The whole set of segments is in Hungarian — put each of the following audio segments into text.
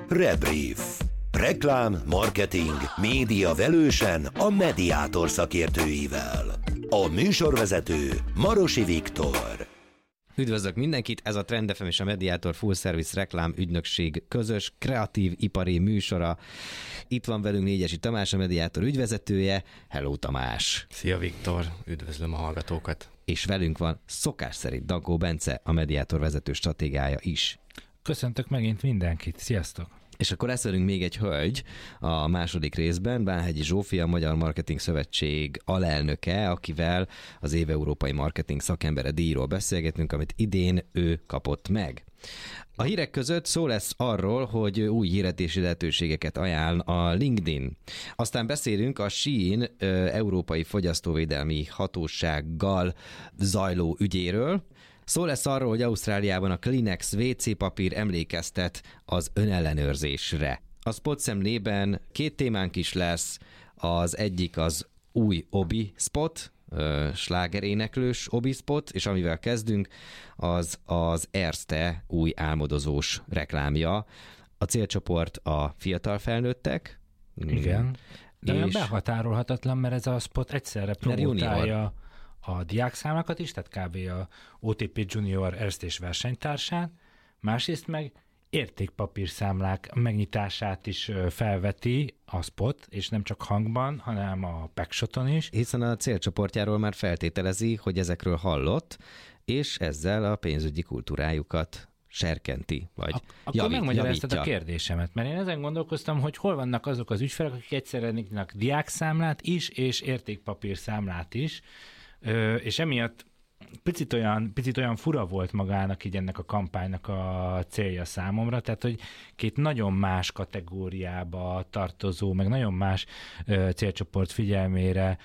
Rebrief. Reklám, marketing, média velősen a Mediator szakértőivel. A műsorvezető Marosi Viktor. Üdvözlök mindenkit, ez a Trend FM és a Mediator Full Service Reklám Ügynökség közös, kreatív, ipari műsora. Itt van velünk Négyesi Tamás, a Mediator ügyvezetője. Hello Tamás! Szia Viktor, üdvözlöm a hallgatókat! És velünk van szokás szerint Dankó Bence, a Mediator vezető stratégiája is. Köszöntök megint mindenkit, sziasztok! És akkor lesz velünk még egy hölgy a második részben, Bánhegyi Zsófia, a Magyar Marketing Szövetség alelnöke, akivel az év európai marketing szakembere díjról beszélgetünk, amit idén ő kapott meg. A hírek között szó lesz arról, hogy új hirdetési lehetőségeket ajánl a LinkedIn. Aztán beszélünk a Shein Európai Fogyasztóvédelmi Hatósággal zajló ügyéről. Szó lesz arról, hogy Ausztráliában a Kleenex WC papír emlékeztet az önellenőrzésre. A Spot szemlében két témánk is lesz, az egyik az új Obi Spot, slágeréneklős Obi Spot, és amivel kezdünk, az Erste új álmodozós reklámja. A célcsoport a fiatal felnőttek. Igen, de olyan behatárolhatatlan, mert ez a spot egyszerre promotálja a diákszámlakat is, tehát kb. A OTP Junior Erstés versenytársát, másrészt meg értékpapírszámlák megnyitását is felveti a spot, és nem csak hangban, hanem a packshoton is. Hiszen a célcsoportjáról már feltételezi, hogy ezekről hallott, és ezzel a pénzügyi kultúrájukat serkenti, vagy Akkor megmagyaráztad a kérdésemet, mert én ezen gondolkoztam, hogy hol vannak azok az ügyfelek, akik egyszerre nyitnak diákszámlát is, és értékpapírszámlát is, és emiatt picit olyan fura volt magának így ennek a kampánynak a célja számomra, tehát hogy két nagyon más kategóriába tartozó, meg nagyon más célcsoport figyelmére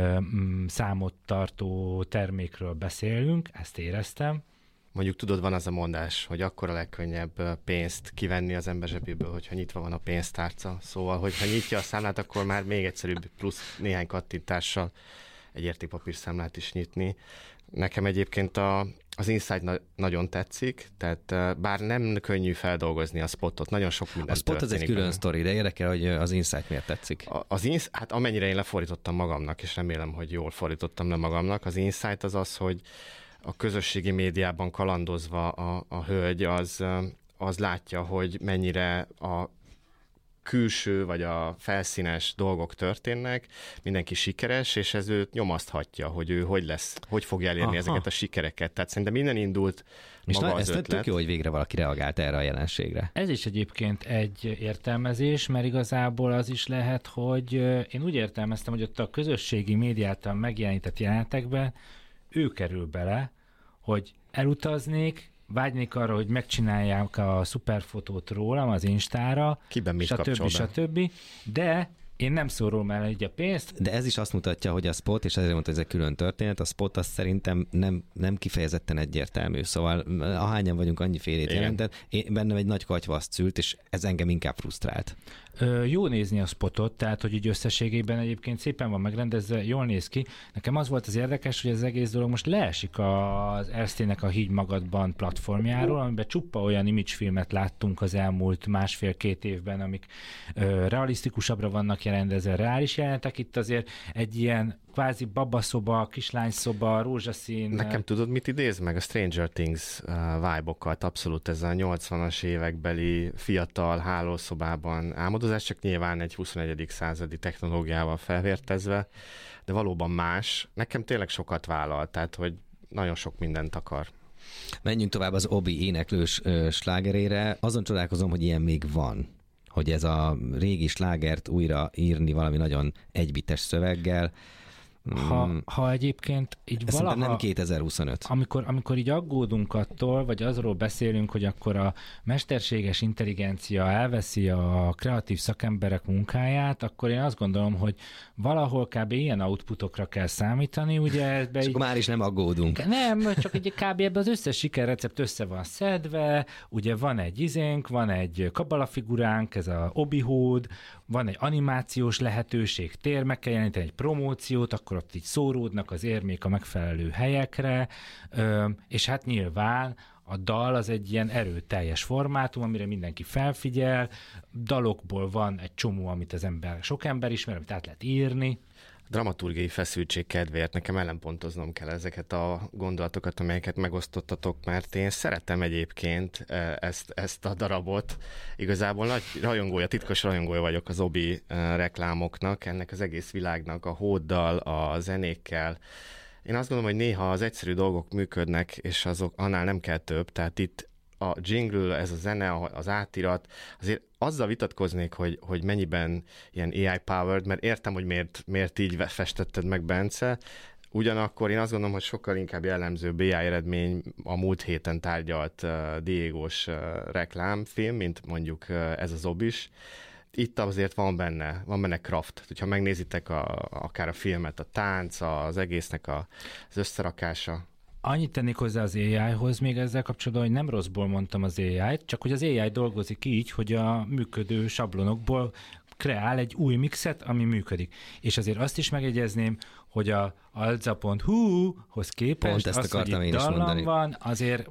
számot tartó termékről beszélünk, ezt éreztem. Mondjuk tudod, van az a mondás, hogy akkor a legkönnyebb pénzt kivenni az ember zsebéből, hogyha nyitva van a pénztárca. Szóval, hogyha nyitja a számlát, akkor már még egyszerűbb plusz néhány kattintással egy értékpapírszámlát is nyitni. Nekem egyébként az Insight nagyon tetszik, tehát bár nem könnyű feldolgozni a spotot, nagyon sok minden történik. A spot az egy külön sztori, de érdekel, hogy az Insight miért tetszik. Hát amennyire én lefordítottam magamnak, és remélem, hogy jól fordítottam le magamnak, az Insight az, hogy a közösségi médiában kalandozva a hölgy az látja, hogy mennyire a külső vagy a felszínes dolgok történnek, mindenki sikeres, és ez őt nyomaszthatja, hogy ő hogy fogja elérni ezeket a sikereket. Tehát szerintem minden indult maga az ötlet. Ez tök jó, hogy végre valaki reagált erre a jelenségre. Ez is egyébként egy értelmezés, mert igazából az is lehet, hogy én úgy értelmeztem, hogy ott a közösségi médiáltal megjelenített jelenetekben ő kerül bele, hogy elutaznék, vágynék arra, hogy megcsinálják a szuperfotót rólam az Instára, stb. De én nem szórolom el így a pénzt. De ez is azt mutatja, hogy a spot, és ezért mondta, hogy ez egy külön történet, a spot az szerintem nem kifejezetten egyértelmű. Szóval ahányan vagyunk, annyi félét jelentett. Bennem egy nagy katyvaszt szült, és ez engem inkább frusztrált. Jó nézni a spotot, tehát hogy így összességében egyébként szépen van megrendezve, jól néz ki. Nekem az volt az érdekes, hogy az egész dolog most leesik az Erstének a Higgy magadban platformjáról, amiben csupa olyan imagefilmet láttunk az elmúlt 1,5-2 évben, amik realisztikusabbra vannak jelendezve, reális jelenetek. Itt azért egy ilyen kvázi babaszoba, kislányszoba, rózsaszín. Nekem tudod, mit idéz meg? A Stranger Things vibe-okat, abszolút ez a 80-as évekbeli fiatal hálószobában álmodozás, csak nyilván egy 21. századi technológiával felvértezve, de valóban más. Nekem tényleg sokat vállal, tehát hogy nagyon sok mindent akar. Menjünk tovább az Obi éneklős slágerére. Azon csodálkozom, hogy ilyen még van. Hogy ez a régi slágert újra írni valami nagyon egybites szöveggel. Ha egyébként így ez valaha... nem 2025. Amikor így aggódunk attól, vagy azról beszélünk, hogy akkor a mesterséges intelligencia elveszi a kreatív szakemberek munkáját, akkor én azt gondolom, hogy valahol kb. Ilyen outputokra kell számítani, ugye? És akkor már is nem aggódunk. Nem, csak egy kb. Ebben az összes sikerrecept össze van szedve, ugye van van egy kabalafiguránk, ez a Obi-hód, van egy animációs lehetőség, meg kell jeleníteni egy promóciót, akkor ott így szóródnak az érmék a megfelelő helyekre, és hát nyilván A dal az egy ilyen erőteljes formátum, amire mindenki felfigyel, dalokból van egy csomó, amit sok ember ismer, amit át lehet írni. Dramaturgiai feszültség kedvéért nekem ellenpontoznom kell ezeket a gondolatokat, amelyeket megosztottatok, mert én szeretem egyébként ezt a darabot. Igazából nagy rajongója, titkos rajongója vagyok az Obi reklámoknak, ennek az egész világnak, a hóddal, a zenékkel. Én azt gondolom, hogy néha az egyszerű dolgok működnek, és azok annál nem kell több, tehát itt a jingle, ez a zene, az átirat, azért azzal vitatkoznék, hogy mennyiben ilyen AI-powered, mert értem, hogy miért így festetted meg, Bence. Ugyanakkor én azt gondolom, hogy sokkal inkább jellemzőbb AI eredmény a múlt héten tárgyalt Diego-s reklámfilm, mint mondjuk ez az Obis. Itt azért van benne craft. Ha megnézitek akár a filmet, a tánc, az egésznek az összerakása. Annyit tennék hozzá az AI-hoz még ezzel kapcsolatban, hogy nem rosszból mondtam az AI-t, csak hogy az AI dolgozik így, hogy a működő sablonokból kreál egy új mixet, ami működik. És azért azt is megjegyezném, hogy a alza.hu-hoz képest az, hogy itt dallam van, azért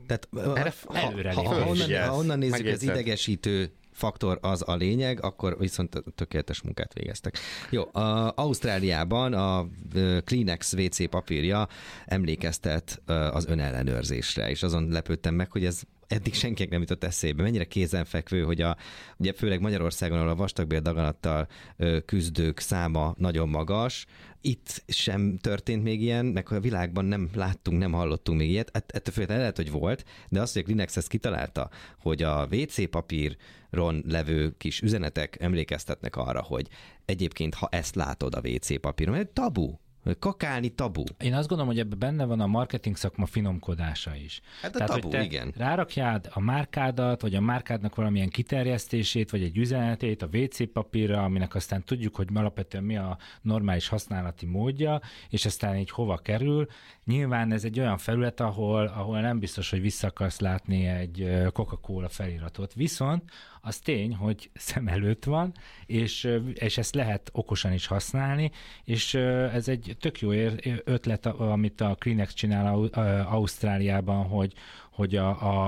előre ha onnan nézzük, az idegesítő faktor az a lényeg, akkor viszont tökéletes munkát végeztek. Jó, Ausztráliában a Kleenex WC papírja emlékeztet az önellenőrzésre, és azon lepődtem meg, hogy ez eddig senkinek nem jutott eszébe. Mennyire kézenfekvő, hogy ugye főleg Magyarországon, ahol a vastagbél daganattal küzdők száma nagyon magas, itt sem történt még ilyen, meg a világban nem láttunk, nem hallottunk még ilyet. Ettől függetlenül lehet, hogy volt, de azt, hogy a Kleenex ezt kitalálta, hogy a WC papíron levő kis üzenetek emlékeztetnek arra, hogy egyébként, ha ezt látod a WC papíron, egy tabu. Kakálni tabu. Én azt gondolom, hogy ebben benne van a marketing szakma finomkodása is. Hát a tabu, hogy te igen. Rárakjád a márkádat, vagy a márkádnak valamilyen kiterjesztését, vagy egy üzenetét a WC papírra, aminek aztán tudjuk, hogy alapvetően mi a normális használati módja, és aztán így hova kerül. Nyilván ez egy olyan felület, ahol nem biztos, hogy vissza akarsz látni egy Coca-Cola feliratot. Viszont az tény, hogy szem előtt van, és ezt lehet okosan is használni, és ez egy tök jó ötlet, amit a Kleenex csinál Ausztráliában, hogy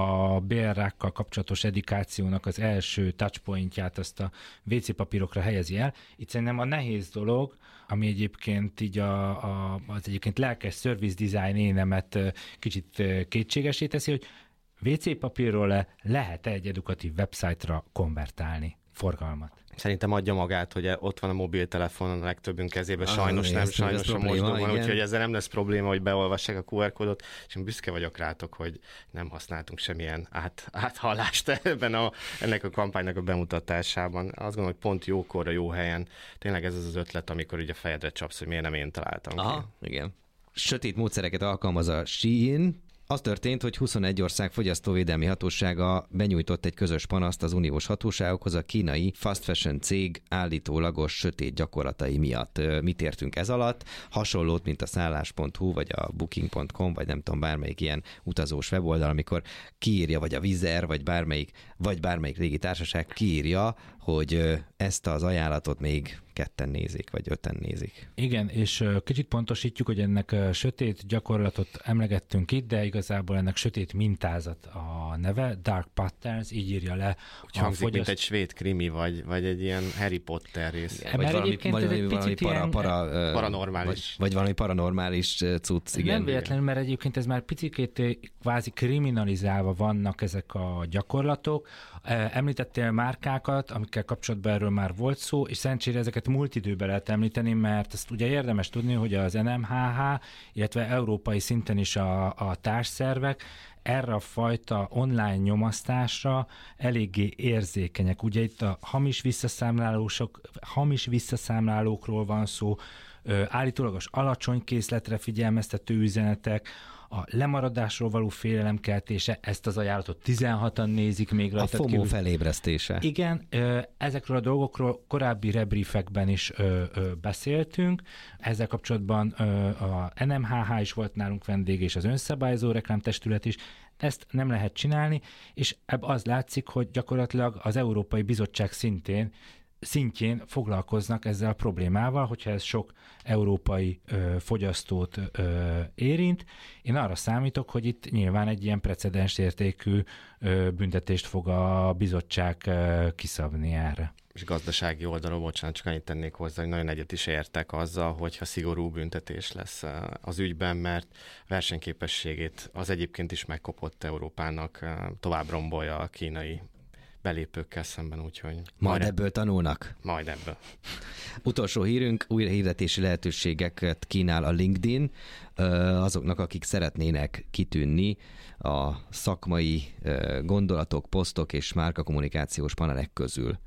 a bélrákkal kapcsolatos edukációnak az első touchpointját azt a WC papírokra helyezi el. Itt szerintem a nehéz dolog, ami egyébként így az egyébként lelkes service design énemet kicsit kétségesé teszi, hogy WC papírról lehet-e egy edukatív website-ra konvertálni forgalmat? Szerintem adja magát, hogy ott van a mobiltelefon a legtöbbünk kezében, sajnos nem, sajnos a mosdóban, úgyhogy ezzel nem lesz probléma, hogy beolvassák a QR kódot, és én büszke vagyok rátok, hogy nem használtunk semmilyen áthallást ennek a kampánynak a bemutatásában. Azt gondolom, hogy pont jókorra, jó helyen. Tényleg ez az ötlet, amikor ugye a fejedre csapsz, hogy miért nem én találtam ki. Igen. Sötét módszereket alkalmaz a Shein. Az történt, hogy 21 ország fogyasztóvédelmi hatósága benyújtott egy közös panaszt az uniós hatóságokhoz a kínai fast fashion cég állítólagos sötét gyakorlatai miatt. Mit értünk ez alatt? Hasonlót, mint a szállás.hu, vagy a booking.com, vagy nem tudom, bármelyik ilyen utazós weboldal, amikor kiírja, vagy a Wizz Air, vagy bármelyik légitársaság kiírja, hogy ezt az ajánlatot még 2-en nézik, vagy 5-en nézik. Igen, és kicsit pontosítjuk, hogy ennek sötét gyakorlatot emlegettünk itt, de igazából ennek sötét mintázat a neve, Dark Patterns, így írja le. Úgy hangzik, mint egy svéd krimi, vagy egy ilyen Harry Potter rész. Vagy valami paranormális. Vagy valami paranormális cucc, igen. Nem véletlenül, mert egyébként ez már picikét kvázi kriminalizálva vannak ezek a gyakorlatok. Említettél márkákat, amikkel kapcsolatban erről már volt szó, és szerencsére ezeket múlt időben lehet említeni, mert ezt ugye érdemes tudni, hogy az NMHH, illetve európai szinten is a társszervek erre a fajta online nyomasztásra eléggé érzékenyek. Ugye itt a hamis visszaszámlálókról van szó, állítólagos alacsony készletre figyelmeztető üzenetek, a lemaradásról való félelemkeltése, ezt az ajánlatot 16-an nézik még rajta. A FOMO felébresztése. Igen, ezekről a dolgokról korábbi rebriefekben is beszéltünk. Ezzel kapcsolatban a NMHH is volt nálunk vendég, és az önszabályozó reklámtestület is. Ezt nem lehet csinálni, és ebből az látszik, hogy gyakorlatilag az Európai Bizottság szintén szintjén foglalkoznak ezzel a problémával, hogyha ez sok európai fogyasztót érint. Én arra számítok, hogy itt nyilván egy ilyen precedens értékű büntetést fog a bizottság kiszabni erre. És gazdasági oldalon, bocsánat, csak annyit tennék hozzá, hogy nagyon egyet is értek azzal, hogyha szigorú büntetés lesz az ügyben, mert versenyképességét az egyébként is megkopott Európának tovább rombolja a kínai belépőkkel szemben, úgyhogy... Majd ebből tanulnak. Majd ebből. Utolsó hírünk, újrahirdetési lehetőségeket kínál a LinkedIn azoknak, akik szeretnének kitűnni a szakmai gondolatok, posztok és márkakommunikációs panelek közül.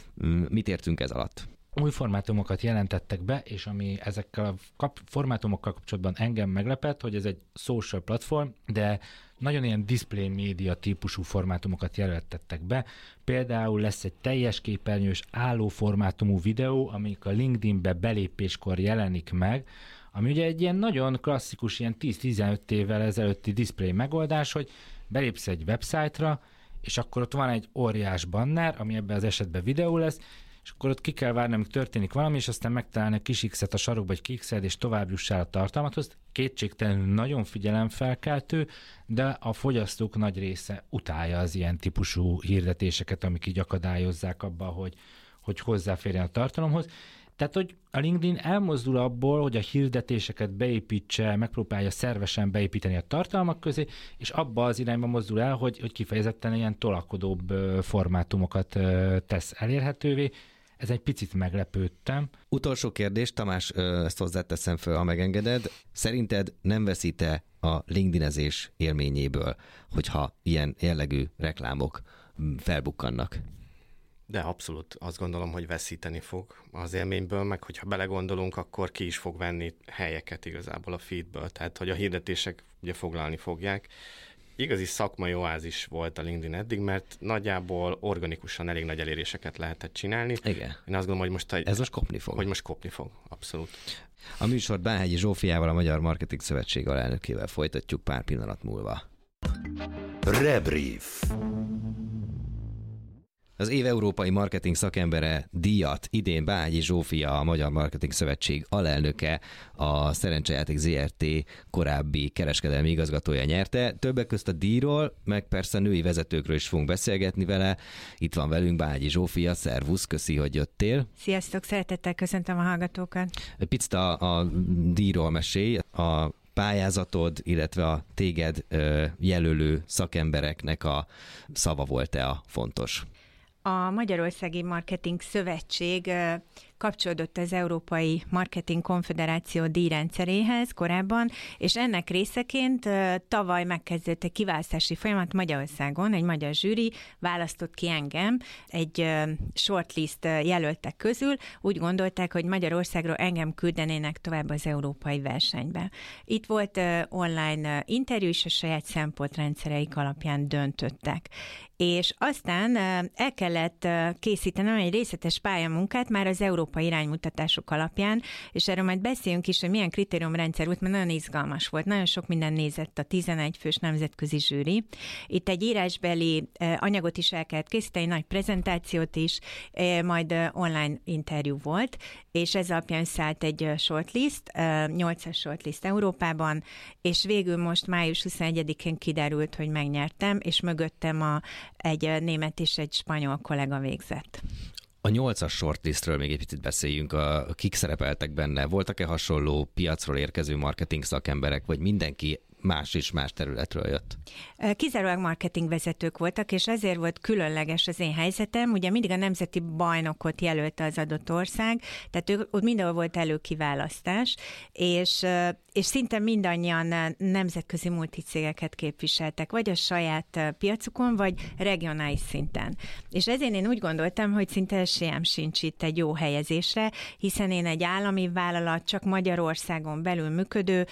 Mit értünk ez alatt? Új formátumokat jelentettek be, és ami ezekkel a formátumokkal kapcsolatban engem meglepett, hogy ez egy social platform, de nagyon ilyen display média típusú formátumokat jelentettek be. Például lesz egy teljes képernyős álló formátumú videó, amik a LinkedInbe belépéskor jelenik meg, ami ugye egy ilyen nagyon klasszikus, ilyen 10-15 évvel ezelőtti display megoldás, hogy belépsz egy websájtra, és akkor ott van egy óriás banner, ami ebben az esetben videó lesz, és akkor ott ki kell várni, amíg történik valami, és aztán megtalálni a kis X-et a sarokba, egy kikszed, és tovább jussál a tartalmathoz. Kétségtelenül nagyon figyelemfelkeltő, de a fogyasztók nagy része utálja az ilyen típusú hirdetéseket, amik így akadályozzák abba, hogy hozzáférjen a tartalomhoz. Tehát, hogy a LinkedIn elmozdul abból, hogy a hirdetéseket beépítse, megpróbálja szervesen beépíteni a tartalmak közé, és abba az irányba mozdul el, hogy kifejezetten ilyen tolakodóbb formátumokat tesz elérhetővé. Ez egy picit meglepődtem. Utolsó kérdés, Tamás, ezt hozzáteszem föl, ha megengeded. Szerinted nem veszít-e a LinkedInezés élményéből, hogyha ilyen jellegű reklámok felbukkannak? De abszolút azt gondolom, hogy veszíteni fog az élményből, meg hogyha belegondolunk, akkor ki is fog venni helyeket igazából a feedből, tehát hogy a hirdetések ugye foglalni fogják. Igazi szakmai oázis volt a LinkedIn eddig, mert nagyjából organikusan elég nagy eléréseket lehetett csinálni. Igen. Én azt gondolom, hogy most ez most kopni fog. Hogy most kopni fog, abszolút. A műsort Bánhegyi Zsófiával, a Magyar Marketing Szövetség alelnökével folytatjuk pár pillanat múlva. Rebrief. Az év európai marketing szakembere díjat idén Bánhegyi Zsófia, a Magyar Marketing Szövetség alelnöke, a Szerencsejáték ZRT korábbi kereskedelmi igazgatója nyerte. Többek közt a díjról, meg persze női vezetőkről is fogunk beszélgetni vele. Itt van velünk Bánhegyi Zsófia, szervusz, köszi, hogy jöttél. Sziasztok, szeretettel köszöntöm a hallgatókat. Picit a díjról mesélj, a pályázatod, illetve a téged jelölő szakembereknek a szava volt-e a fontos? A Magyarországi Marketing Szövetség kapcsolódott az Európai Marketing Konfederáció díjrendszeréhez korábban, és ennek részeként tavaly megkezdődött egy kiválasztási folyamat Magyarországon, egy magyar zsűri választott ki engem, egy shortlist jelöltek közül, úgy gondolták, hogy Magyarországról engem küldenének tovább az európai versenybe. Itt volt online interjú, és a saját szempontrendszereik alapján döntöttek. És aztán el kellett készítenem egy részletes pályamunkát már az európai iránymutatások alapján, és erről majd beszéljünk is, hogy milyen kritériumrendszer volt, mert nagyon izgalmas volt. Nagyon sok minden nézett a 11 fős nemzetközi zsűri. Itt egy írásbeli anyagot is el kellett készíteni, egy nagy prezentációt is, majd online interjú volt, és ez alapján szállt egy shortlist, 8-as shortlist Európában, és végül most május 21-én kiderült, hogy megnyertem, és mögöttem egy német és egy spanyol kollega végzett. A 8-as shortlistről még egy picit beszéljünk, kik szerepeltek benne. Voltak-e hasonló piacról érkező marketing szakemberek, vagy mindenki más és más területről jött? Kizárólag marketingvezetők voltak, és ezért volt különleges az én helyzetem. Ugye mindig a nemzeti bajnokot jelölte az adott ország, tehát ott mindenhol volt előkiválasztás, és szinte mindannyian nemzetközi multicégeket képviseltek, vagy a saját piacukon, vagy regionális szinten. És ezért én úgy gondoltam, hogy szinte esélyem sincs itt egy jó helyezésre, hiszen én egy állami vállalat, csak Magyarországon belül működő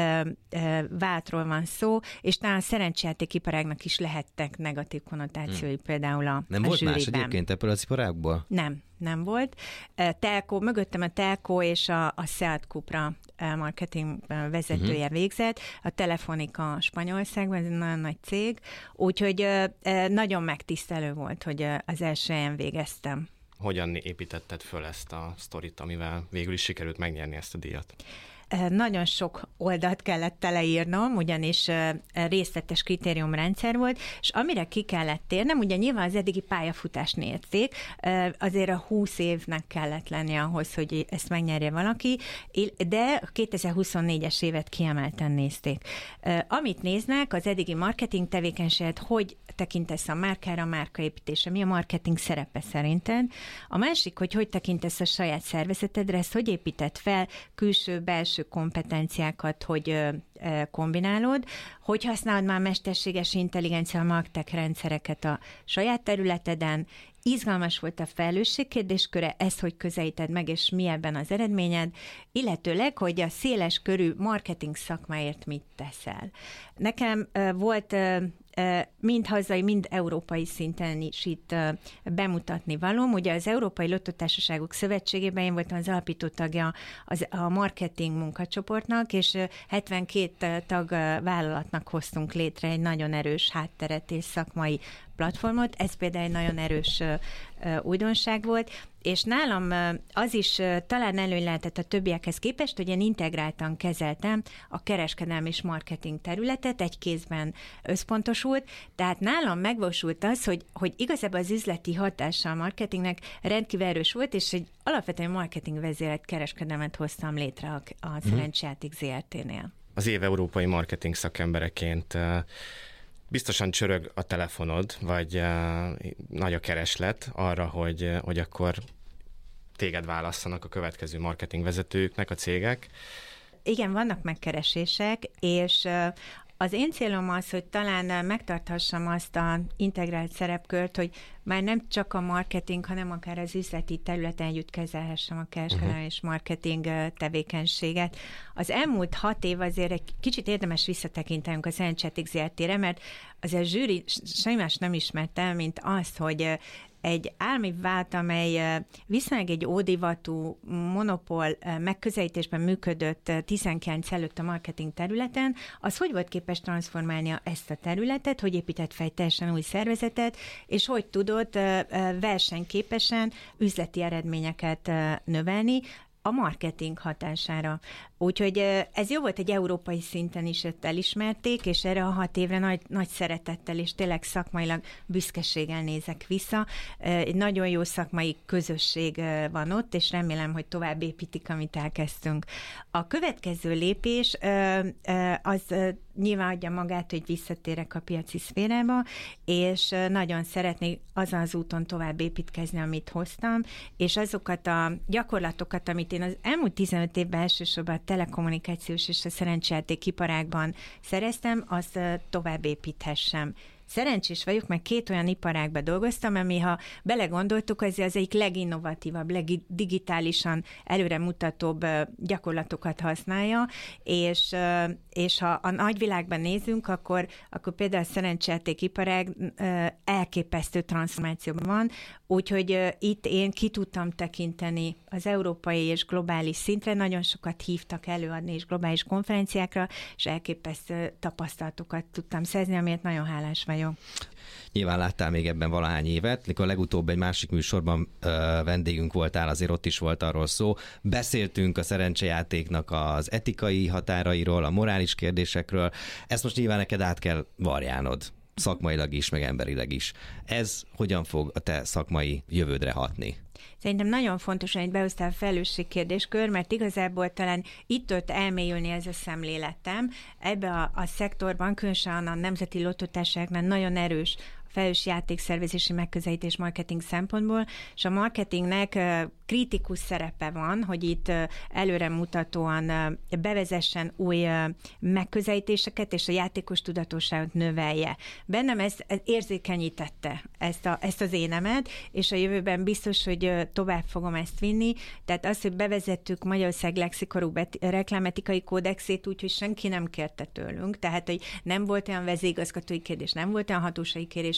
vállalatról van szó, és talán a szerencsejátékiparágnak is lehettek negatív konnotációi például a Nem volt zsűriben. Más egyébként ebből az iparágból? Nem volt. Telco, mögöttem a Telco és a Seat Cupra marketing vezetője végzett, a Telefonica Spanyolországban, ez egy nagyon nagy cég, úgyhogy nagyon megtisztelő volt, hogy az első helyen végeztem. Hogyan építetted föl ezt a sztorit, amivel végül is sikerült megnyerni ezt a díjat? Nagyon sok oldalt kellett teleírnom, ugyanis részletes kritériumrendszer volt, és amire ki kellett térnem, ugye nyilván az eddigi pályafutást nézték, azért a 20 évnek kellett lennie ahhoz, hogy ezt megnyerje valaki, de a 2024-es évet kiemelten nézték. Amit néznek, az eddigi marketing tevékenységet, hogy tekintesz a márkára, a márkaépítése, mi a marketing szerepe szerinted. A másik, hogy tekintesz a saját szervezetedre, ezt hogy építed fel, külső-belső kompetenciákat, hogy kombinálod, hogy használod már mesterséges intelligencia, marketing rendszereket a saját területeden, izgalmas volt a felelősség kérdésköre, ezt hogy közelíted meg, és mi ebben az eredményed, illetőleg, hogy a széles körű marketing szakmáért mit teszel. Nekem volt mind hazai, mind európai szinten is itt bemutatni valóm. Ugye az Európai Lottotársaságok Szövetségében én voltam az alapító tagja a marketing munkacsoportnak, és 72 tagvállalatnak hoztunk létre egy nagyon erős hátteret és szakmai platformot. Ez például egy nagyon erős újdonság volt, és nálam az is talán előny lehetett a többiekhez képest, hogy én integráltan kezeltem a kereskedelmi és marketing területet, egy kézben összpontosult, tehát nálam megvalósult az, hogy igazából az üzleti hatása a marketingnek rendkívül erős volt, és egy alapvetően marketing vezérelt kereskedelmet hoztam létre a Szerencsejáték ZRT-nél. Az év európai marketing szakembereként biztosan csörög a telefonod, vagy nagy a kereslet arra, hogy akkor téged válasszanak a következő marketingvezetőknek a cégek. Igen, vannak megkeresések, és az én célom az, hogy talán megtarthassam azt a integrált szerepkört, hogy már nem csak a marketing, hanem akár az üzleti területen együtt kezelhessem a kereskedelmi és marketing tevékenységet. Az elmúlt 6 év azért egy kicsit érdemes visszatekintenünk a Szerencsejáték ZRT-re, mert azért a zsűri semmi más nem ismert el, mint azt, hogy egy állami vállalat, amely viszonylag egy ódivatú monopól megközelítésben működött 19 előtt a marketing területen, az hogy volt képes transformálni ezt a területet, hogy épített fel egy teljesen új szervezetet, és hogy tudott versenyképesen üzleti eredményeket növelni a marketing hatására. Úgyhogy ez jó volt, egy európai szinten is elismerték, és erre a 6 évre nagy szeretettel és tényleg szakmailag büszkeséggel nézek vissza. Egy nagyon jó szakmai közösség van ott, és remélem, hogy tovább építik, amit elkezdtünk. A következő lépés az nyilván adja magát, hogy visszatérek a piaci szférába, és nagyon szeretnék azon az úton tovább építkezni, amit hoztam, és azokat a gyakorlatokat, amit én az elmúlt 15 évben elsősorban a telekommunikációs és a szerencsejáték iparágban szereztem, azt tovább építhessem. Szerencsés vagyok, mert 2 olyan iparágban dolgoztam, ami, ha belegondoltuk, az egyik leginnovatívabb, legdigitálisan előremutatóbb gyakorlatokat használja, és ha a nagyvilágban nézünk, akkor például a szerencsejáték iparág elképesztő transformációban van, úgyhogy itt én ki tudtam tekinteni az európai és globális szintre, nagyon sokat hívtak előadni és globális konferenciákra, és elképesztő tapasztalatokat tudtam szerzni, amiért nagyon hálás vagyok. Nyilván láttál még ebben valahány évet, mikor legutóbb egy másik műsorban vendégünk voltál, azért ott is volt arról szó. Beszéltünk a szerencsejátéknak az etikai határairól, a morális kérdésekről. Ezt most nyilván neked át kell varjánod, szakmailag is, meg emberileg is. Ez hogyan fog a te szakmai jövődre hatni? Szerintem nagyon fontos, hogy behoztál a felelősségkérdéskör, mert igazából talán itt tört elmélyülni ez a szemléletem. Ebbe a szektorban, különösen a Nemzeti Lottotársaságnál nagyon erős felelős játékszervezési megközelítés marketing szempontból, és a marketingnek kritikus szerepe van, hogy itt előremutatóan bevezessen új megközelítéseket, és a játékos tudatosságot növelje. Bennem ez érzékenyítette ezt az énemet, és a jövőben biztos, hogy tovább fogom ezt vinni. Tehát az, hogy bevezettük Magyarország legszigorúbb reklámetikai kódexét, úgyhogy senki nem kérte tőlünk. Tehát, hogy nem volt olyan vezérigazgatói kérdés, nem volt olyan hatósági kérés,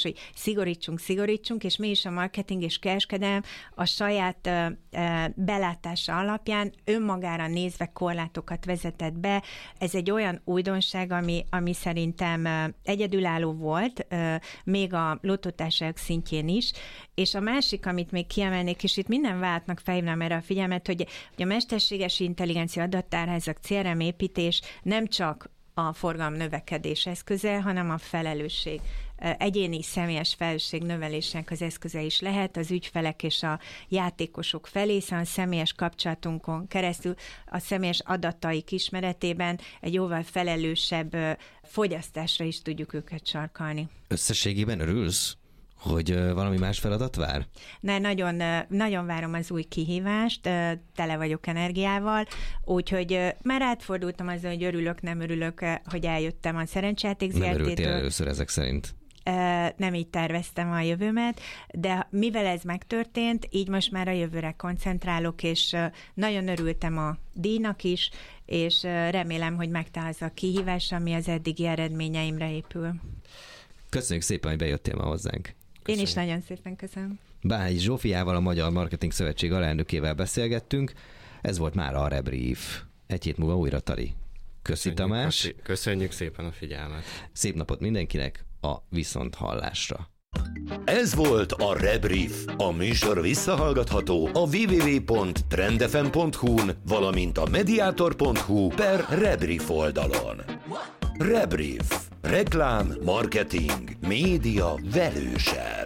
törekvés, hogy szigorítsunk, és mi is a marketing és kereskedelem a saját belátása alapján önmagára nézve korlátokat vezetett be. Ez egy olyan újdonság, ami szerintem egyedülálló volt, még a lottotársaság szintjén is, és a másik, amit még kiemelnék, és itt minden váltnak felhívnám erre a figyelmet, hogy a mesterséges intelligencia, adattárházak, CRM építés nem csak a forgalom növekedés eszköze, hanem a felelősség. Egyéni személyes felelősség növelésnek az eszköze is lehet az ügyfelek és a játékosok felé, hiszen a személyes kapcsolatunkon keresztül a személyes adataik ismeretében egy jóval felelősebb fogyasztásra is tudjuk őket sarkalni. Összességében örülsz, hogy valami más feladat vár? Nagyon várom az új kihívást, tele vagyok energiával, úgyhogy már átfordultam azon, hogy örülök, nem örülök, hogy eljöttem a Szerencsejáték ZRT-től. Nem örültél először ezek szerint? Nem így terveztem a jövőmet, de mivel ez megtörtént, így most már a jövőre koncentrálok, és nagyon örültem a díjnak is, és remélem, hogy megtalálsz a kihívás, ami az eddigi eredményeimre épül. Köszönjük szépen, hogy bejöttél ma hozzánk. Köszönjük. Én is nagyon szépen köszönöm. Bálhegyi Zsófiával, a Magyar Marketing Szövetség alelnökével beszélgettünk. Ez volt már a Rebrief. Egy hét múlva újra Tali. Köszi Tamás. Köszönjük szépen a figyelmet. Szép napot mindenkinek, a viszonthallásra. Ez volt a Rebrief. A műsor visszahallgatható a www.trendfm.hu-n, valamint a mediator.hu/Rebrief oldalon. Rebrief. Reklám, marketing, média velősen.